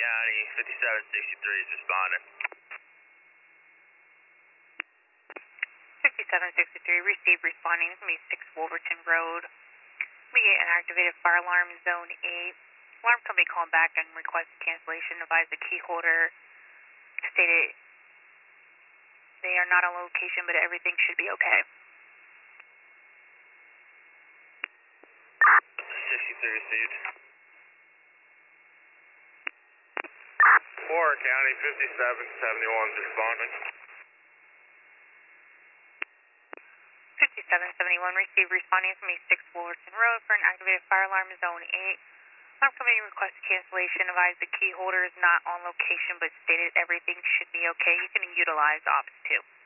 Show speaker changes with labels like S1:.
S1: County, 5763 is responding.
S2: 5763, received, responding from 6 Wolverton Road. We get an activated fire alarm, zone 8. Alarm company calling back and request cancellation. Advise the key holder stated they are not on location, but everything should be okay.
S1: 63 received. Warren County, 5771 is responding.
S2: 5771, received, responding from 6 Wolverton Road for an activated fire alarm, zone 8. Alarm company request cancellation. Advise the key holder is not on location, but stated everything should be okay. You can utilize Ops 2.